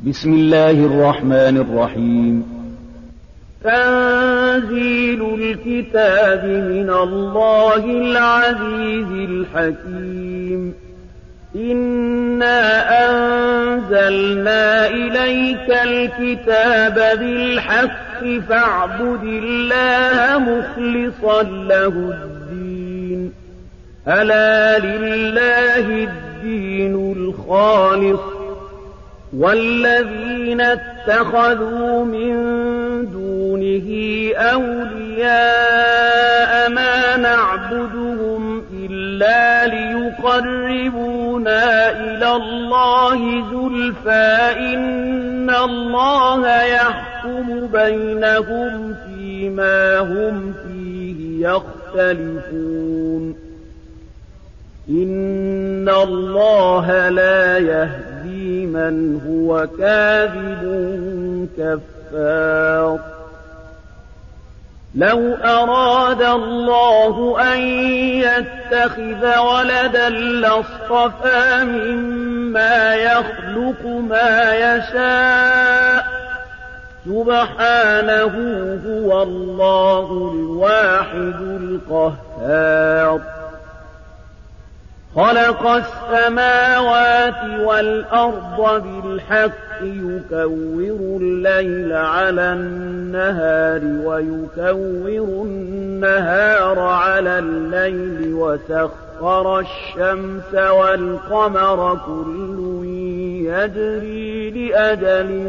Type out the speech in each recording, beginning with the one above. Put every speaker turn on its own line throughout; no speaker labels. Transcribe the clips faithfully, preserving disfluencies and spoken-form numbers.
بسم الله الرحمن الرحيم.
تنزيل الكتاب من الله العزيز الحكيم. إنا أنزلنا إليك الكتاب بالحق فاعبد الله مخلصا له الدين. ألا لله الدين الخالص والذين اتخذوا من دونه أولياء ما نعبدهم إلا ليقربونا إلى الله زلفى إن الله يحكم بينهم فيما هم فيه يختلفون. إن الله لا يهدي من هو كاذب كفار. لو أراد الله أن يتخذ ولدا لاصطفى مما يخلق ما يشاء سبحانه هو الله الواحد القهار. خلق السماوات والأرض بالحق يكور الليل على النهار ويكور النهار على الليل وسخر الشمس والقمر كل يجري لأجل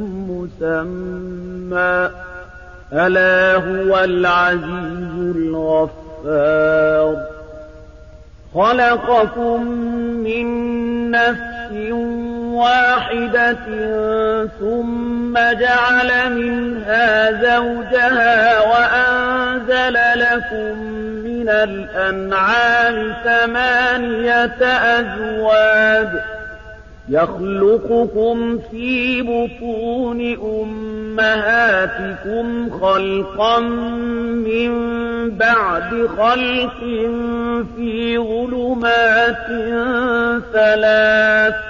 مسمى ألا هو العزيز الغفار. خلقكم من نفس واحدة ثم جعل منها زوجها وأنزل لكم من الأنعام ثمانية أزواج يخلقكم في بطون أمهاتكم خلقا من بعد خلق في ظلمات ثلاث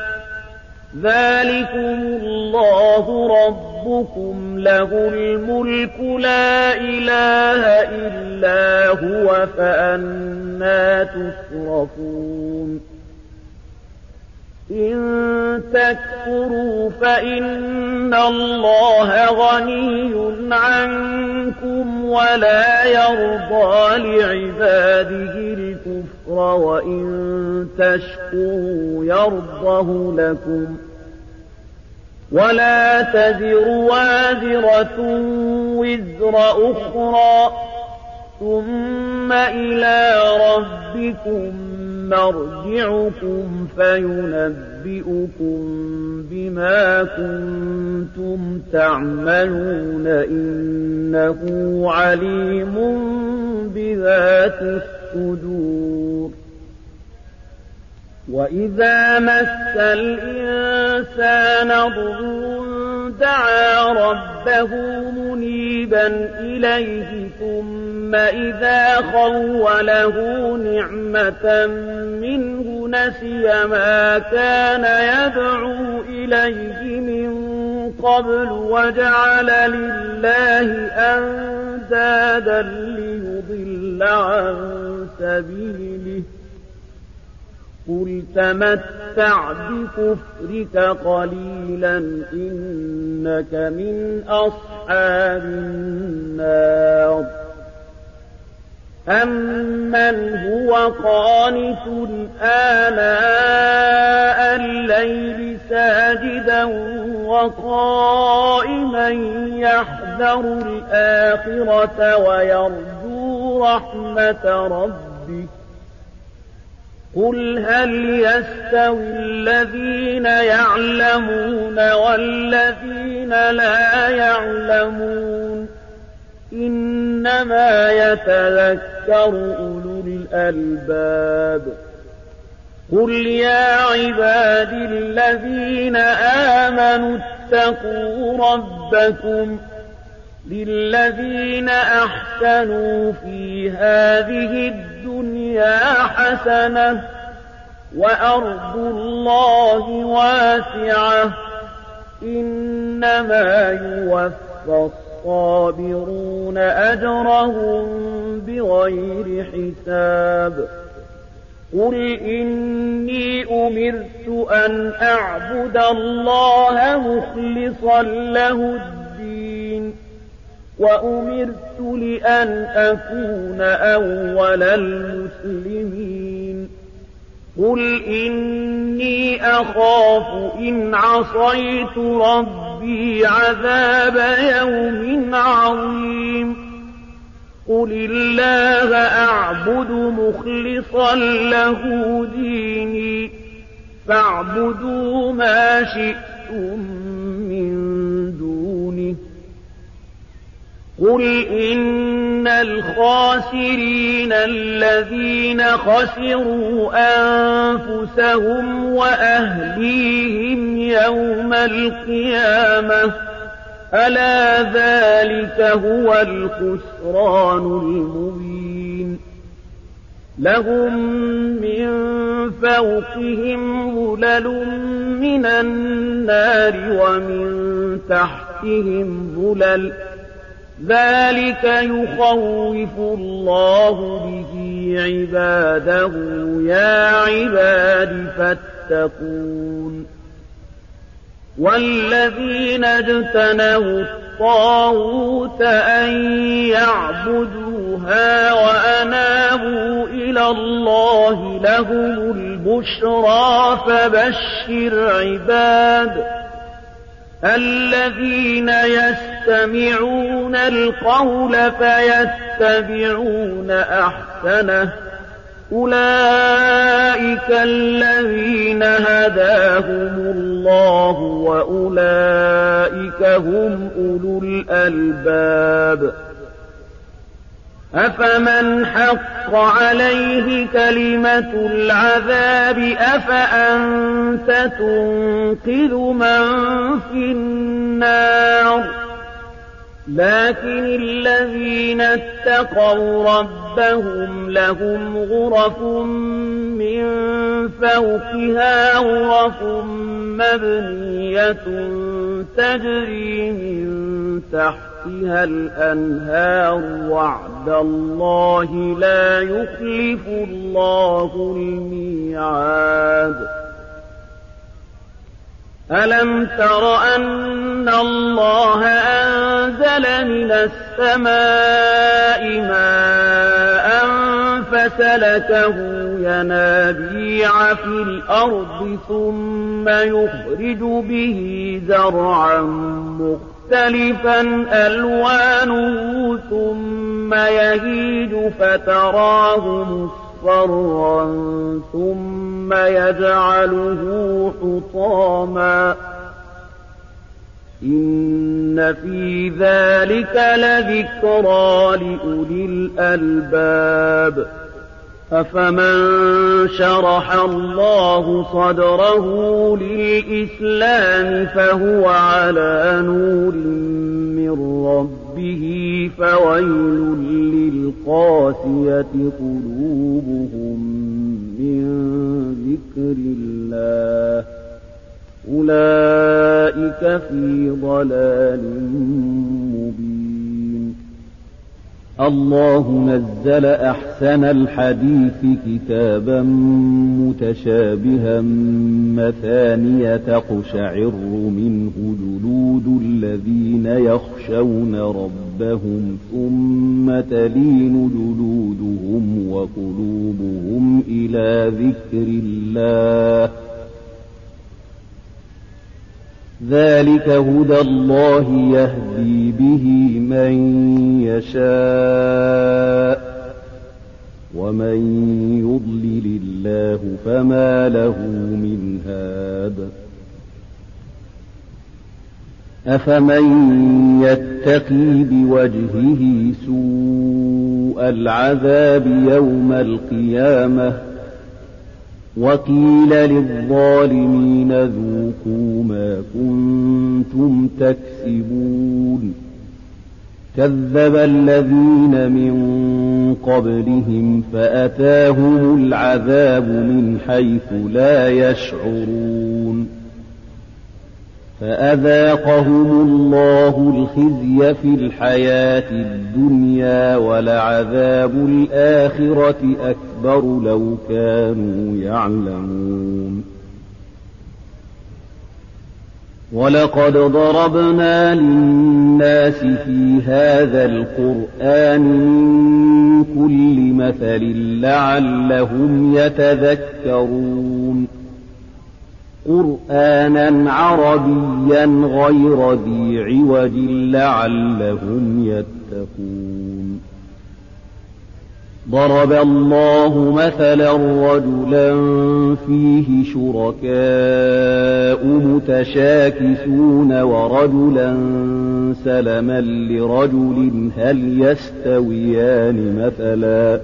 ذلكم الله ربكم له الملك لا إله إلا هو فأنى تصرفون. إن تكفروا فإن الله غني عنكم ولا يرضى لعباده الكفر وإن تشكروا يرضه لكم ولا تزر وازرة وزر أخرى ثم إلى ربكم مرجعكم فينبئكم بما كنتم تعملون إنه عليم بذات الصدور. وإذا مس الإنسان ضر دعا ربه منيبا إليه ثم إذا خوله نعمة منه نسي ما كان يدعو إليه من قبل وجعل لله أندادا ليضل عن سبيله. قل تمتع بكفرك قليلا إنك من أصحاب النار. أمن هو قانت آناء الليل ساجدا وقائما يحذر الآخرة ويرجو رحمة ربه. قل هل يستوي الذين يعلمون والذين لا يعلمون إنما يتذكر أولو الألباب. قل يا عبادي الذين آمنوا اتقوا ربكم للذين أحسنوا في هذه الدنيا حسنة وأرض الله واسعة إنما يوفى الصابرون أجرهم بغير حساب قل إني أمرت أن أعبد الله مخلصا له الدين وأمرت لأن أكون أول المسلمين قل إني أخاف إن عصيت ربي عذاب يوم عظيم قل الله أعبد مخلصا له ديني فاعبدوا ما شئتم من دونه قل إن الخاسرين الذين خسروا أنفسهم وأهليهم يوم القيامة ألا ذلك هو الخسران المبين لهم من فوقهم ظلل من النار ومن تحتهم ظلل ذلك يخوف الله به عباده يا عباد فاتقون والذين اجتنبوا الطاغوت أن يعبدوها وأنابوا إلى الله لهم البشرى فبشر عباد الذين يستمعون القول فيتبعون أحسنه أولئك الذين هداهم الله وأولئك هم أولو الألباب أفمن حق عليه كلمة العذاب أفأنت تنقذ من في النار لكن الذين اتقوا ربهم لهم غرف من فوقها غرف مبنية تجري من تحتها الأنهار وعد الله لا يخلف الله الميعاد ألم تر أن الله أنزل من السماء ماء فسلكه ينابيع في الأرض ثم يخرج به زرعا مختلفا ألوانه ثم يهيج فتراه مصفرا ثم يجعله حطاما إن في ذلك لذكرى لأولي الألباب أفمن شرح الله صدره للإسلام فهو على نور من ربه فويل للقاسية قلوبهم من ذكر الله أولئك في ضلال مبين الله نزل أحسن الحديث كتابا متشابها مثانية تقشعر منه جلود الذين يخشون ربهم ثم تلين جلودهم وقلوبهم إلى ذكر الله ذلك هدى الله يهدي به من يشاء ومن يضلل الله فما له من هاد أفمن يتقي بوجهه سوء العذاب يوم القيامة وقيل للظالمين ذوقوا ما كنتم تكسبون كذب الذين من قبلهم فأتاهم العذاب من حيث لا يشعرون فأذاقهم الله الخزي في الحياة الدنيا ولعذاب الآخرة أكبر لو كانوا يعلمون ولقد ضربنا للناس في هذا القرآن من كل مثل لعلهم يتذكرون قرآنا عربيا غير ذي عوج لعلهم يتقون ضرب الله مثلا رجلا فيه شركاء متشاكسون ورجلا سلما لرجل هل يستويان مثلا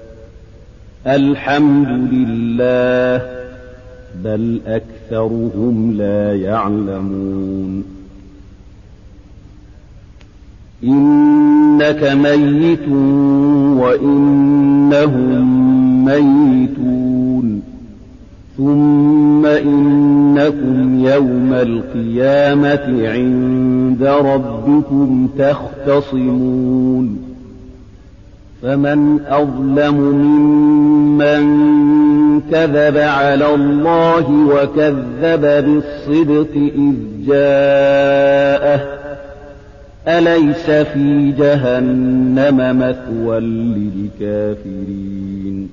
الحمد لله بل أكثرهم لا يعلمون إنك ميت وإنهم ميتون ثم إنكم يوم القيامة عند ربكم تختصمون فمن أظلم ممن كذب على الله وكذب بالصدق إذ جاءه أليس في جهنم مثوى للكافرين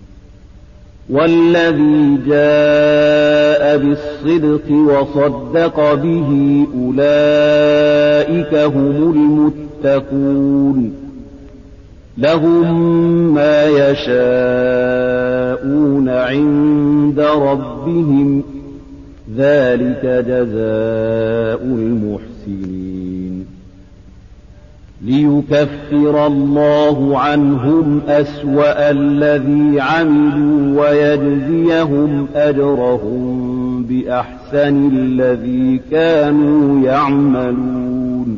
والذي جاء بالصدق وصدق به أولئك هم المتقون لهم ما يشاءون عند ربهم ذلك جزاء المحسنين ليكفر الله عنهم أسوأ الذي عملوا ويجزيهم أجرهم بأحسن الذي كانوا يعملون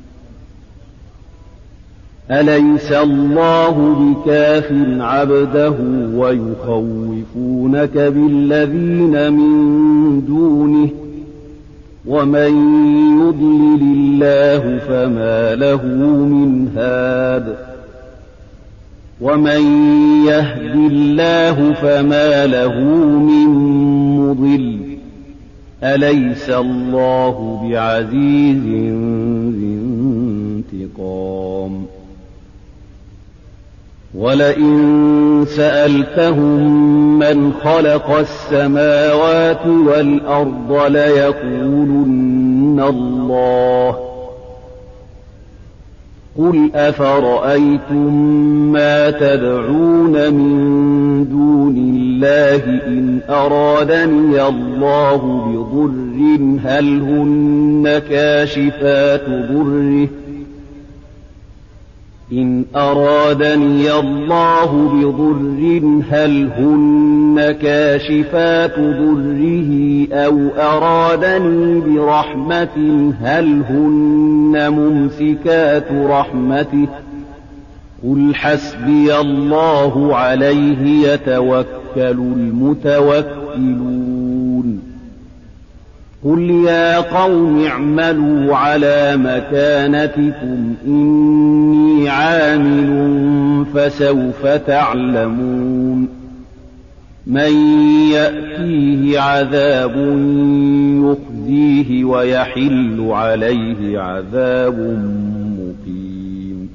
أليس الله بكاف عبده ويخوفونك بالذين من دونه ومن يضلل الله فما له من هاد ومن يهد الله فما له من مضل أليس الله بعزيز ذي انتقام ولئن سألتهم من خلق السماوات والأرض ليقولن الله قل أفرأيتم ما تدعون من دون الله إن أرادني الله بضر هل هن كاشفات ضره إن أرادني الله بضر هل هن كاشفات ضره أو أرادني برحمة هل هن ممسكات رحمته قل حسبي الله عليه يتوكل المتوكلون قل يا قوم اعملوا على مكانتكم إني عامل فسوف تعلمون من يأتيه عذاب يخزيه ويحل عليه عذاب مقيم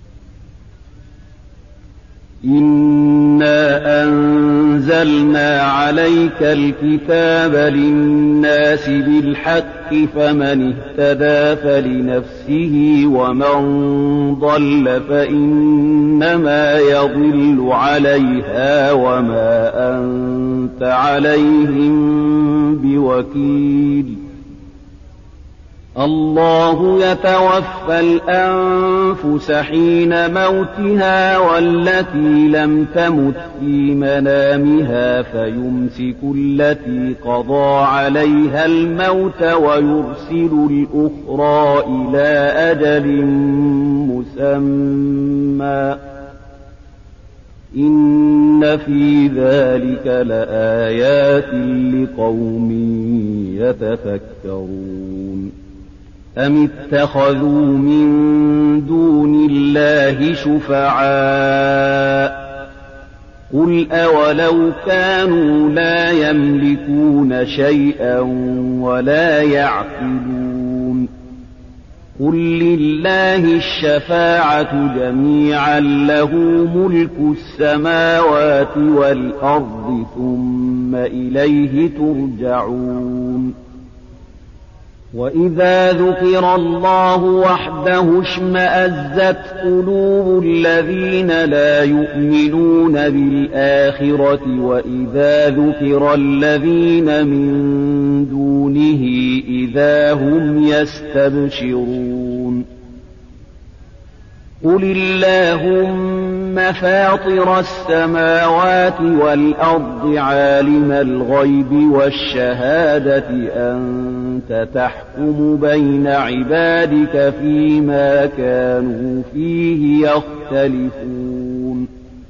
إنا أنزلنا عليك الكتاب للناس بالحق فمن اهتدى فلنفسه ومن ضل فإنما يضل عليها وما أنت عليهم بوكيل الله يتوفى الأنفس حين موتها والتي لم تمت في منامها فيمسك التي قضى عليها الموت ويرسل الأخرى إلى أجل مسمى إن في ذلك لآيات لقوم يتفكرون أم اتخذوا من دون الله شفعاء قل أولو كانوا لا يملكون شيئا ولا يعقلون قل لله الشفاعة جميعا له ملك السماوات والأرض ثم إليه ترجعون وإذا ذكر الله وحده اشمأزت قلوب الذين لا يؤمنون بالآخرة وإذا ذكر الذين من دونه إذا هم يستبشرون قل اللهم فاطر السماوات والأرض عالم الغيب والشهادة أنت تحكم بين عبادك فيما كانوا فيه يختلفون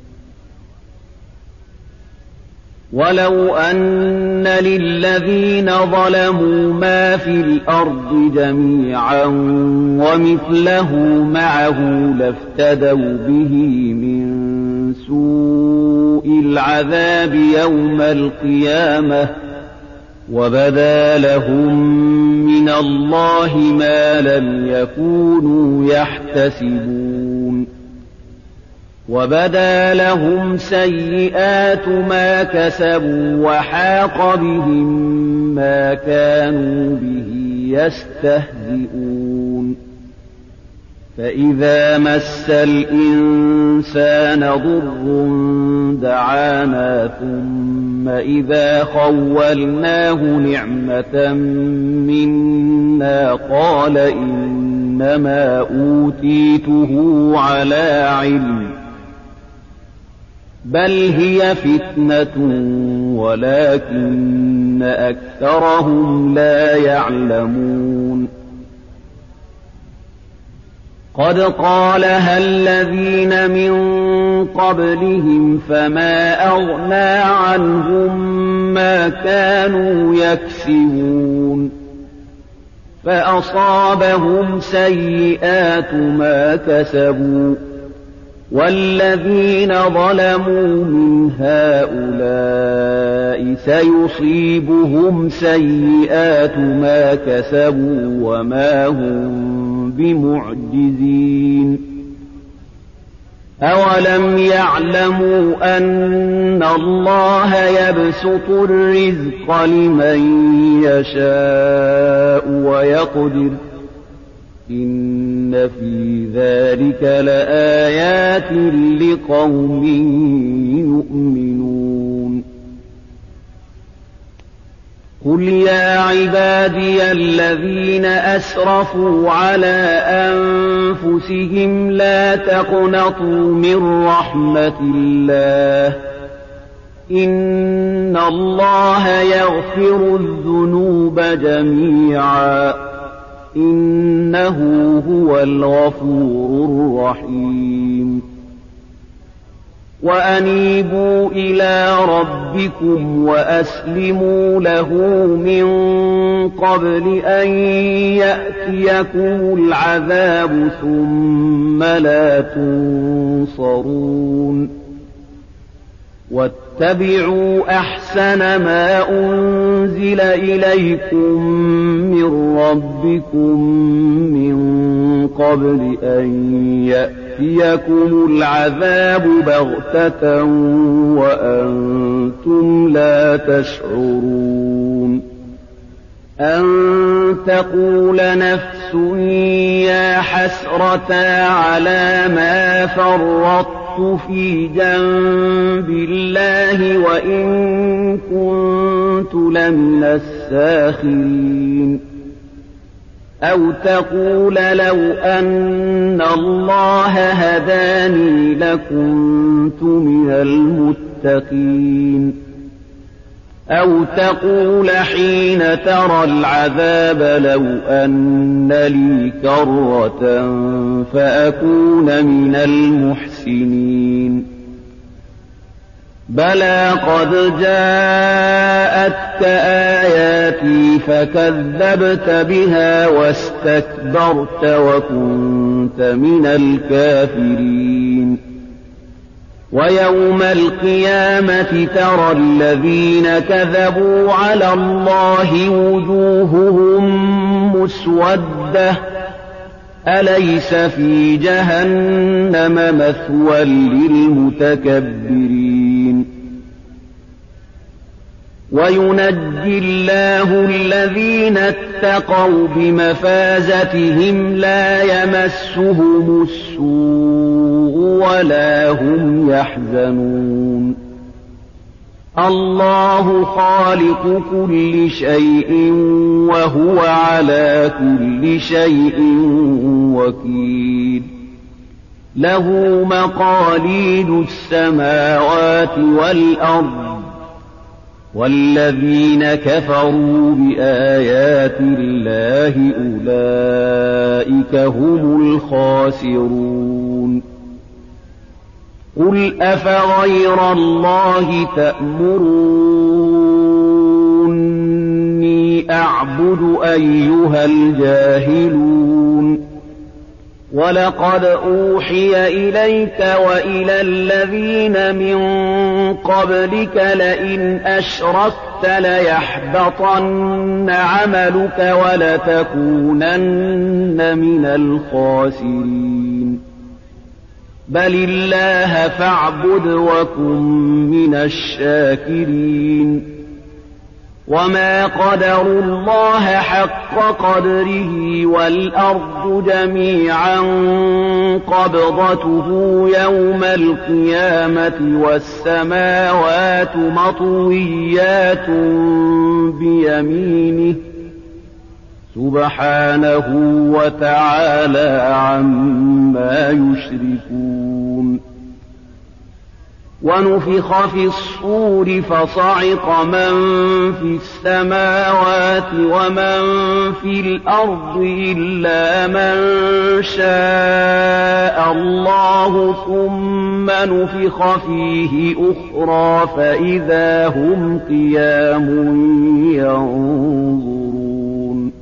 ولو أن للذين ظلموا ما في الأرض جميعا ومثله معه لافتدوا به من سوء العذاب يوم القيامة وبدا لهم من الله ما لم يكونوا يحتسبون وبدا لهم سيئات ما كسبوا وحاق بهم ما كانوا به يستهزئون فإذا مس الإنسان ضر دعانا ثم إذا خولناه نعمة منا قال إنما أوتيته على علم بل هي فتنة ولكن أكثرهم لا يعلمون قد قالها الذين من قبلهم فما أغنى عنهم ما كانوا يكسبون فأصابهم سيئات ما كسبوا والذين ظلموا من هؤلاء سيصيبهم سيئات ما كسبوا وما هم بمعجزين أولم يعلموا أن الله يبسط الرزق لمن يشاء ويقدر إن في ذلك لآيات لقوم يؤمنون قل يا عبادي الذين أسرفوا على أنفسهم لا تقنطوا من رحمة الله إن الله يغفر الذنوب جميعا إنه هو الغفور الرحيم وأنيبوا إلى ربكم وأسلموا له من قبل أن يأتيكم العذاب ثم لا تنصرون واتبعوا أحسن ما أنزل إليكم من ربكم من قبل أن يأتيكم العذاب بغتة وأنتم لا تشعرون أن تقول نفس يا حسرة على ما فرطت في جنب الله وإن كنت لمن الساخرين أو تقول لو أن الله هداني لكنت من المتقين أو تقول حين ترى العذاب لو أن لي كرة فأكون من المحسنين بلى قد جاءتك آياتي فكذبت بها واستكبرت وكنت من الكافرين ويوم القيامة ترى الذين كذبوا على الله وجوههم مسودة أليس في جهنم مثوى للمتكبرين وينجي الله الذين اتقوا بمفازتهم لا يمسهم السوء ولا هم يحزنون الله خالق كل شيء وهو على كل شيء وكيل له مقاليد السماوات والأرض والذين كفروا بآيات الله أولئك هم الخاسرون قل أفغير الله تأمروني أعبد أيها الجاهلون ولقد أوحي إليك وإلى الذين من قبلك لئن أشركت ليحبطن عملك ولتكونن من الخاسرين بل الله فاعبد وكن من الشاكرين وما قدروا الله حق قدره والأرض جميعا قبضته يوم القيامة والسماوات مطويات بيمينه سبحانه وتعالى عما يشركون ونفخ في الصور فصعق من في السماوات ومن في الأرض إلا من شاء الله ثم نفخ فيه أخرى فإذا هم قيام ينظرون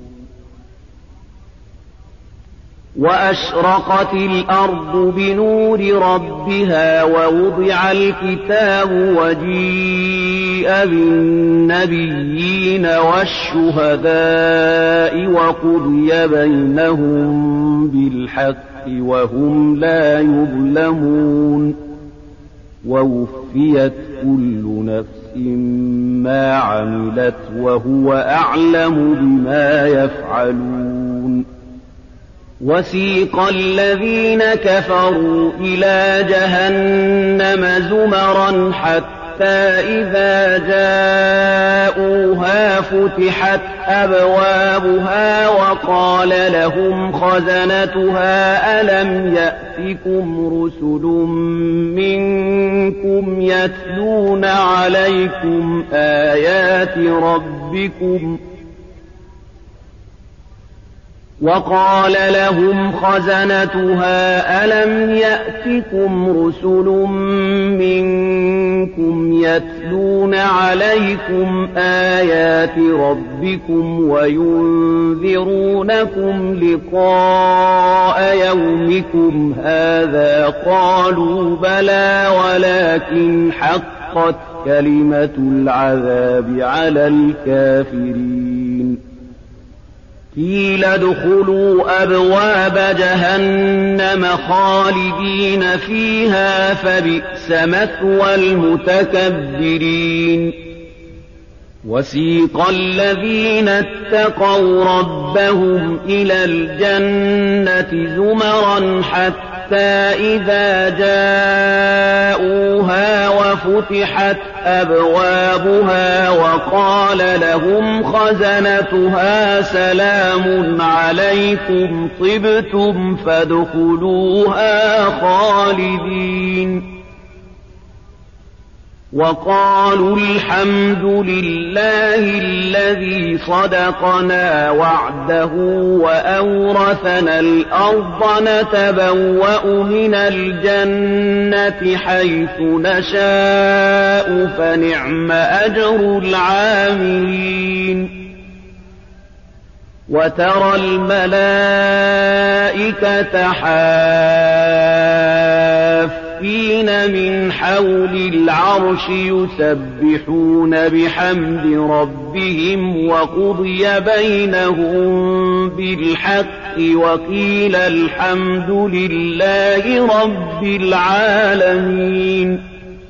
وأشرقت الأرض بنور ربها ووضع الكتاب وجيء بالنبيين والشهداء وقضي بينهم بالحق وهم لا يظلمون ووفيت كل نفس ما عملت وهو أعلم بما يفعلون وسيق الذين كفروا إلى جهنم زمرا حتى إذا جاءوها فتحت أبوابها وقال لهم خزنتها ألم يأتكم رسل منكم يتلون عليكم آيات ربكم وقال لهم خزنتها ألم يأتكم رسل منكم يتلون عليكم آيات ربكم وينذرونكم لقاء يومكم هذا قالوا بلى ولكن حقت كلمة العذاب على الكافرين قيل ادخلوا أبواب جهنم خالدين فيها فبئس مثوى المتكبرين وسيق الذين اتقوا ربهم إلى الجنة زمرا حتى إذا جاءوها وفتحت أبوابها وقال لهم خزنتها سلام عليكم طبتم فادخلوها خالدين وقالوا الحمد لله الذي صدقنا وعده وأورثنا الأرض نتبوأ من الجنة حيث نشاء فنعم أجر العاملين وترى الملائكة حافين من حول العرش يسبحون بحمد ربهم وقضي بينهم بالحق وقيل الحمد لله رب العالمين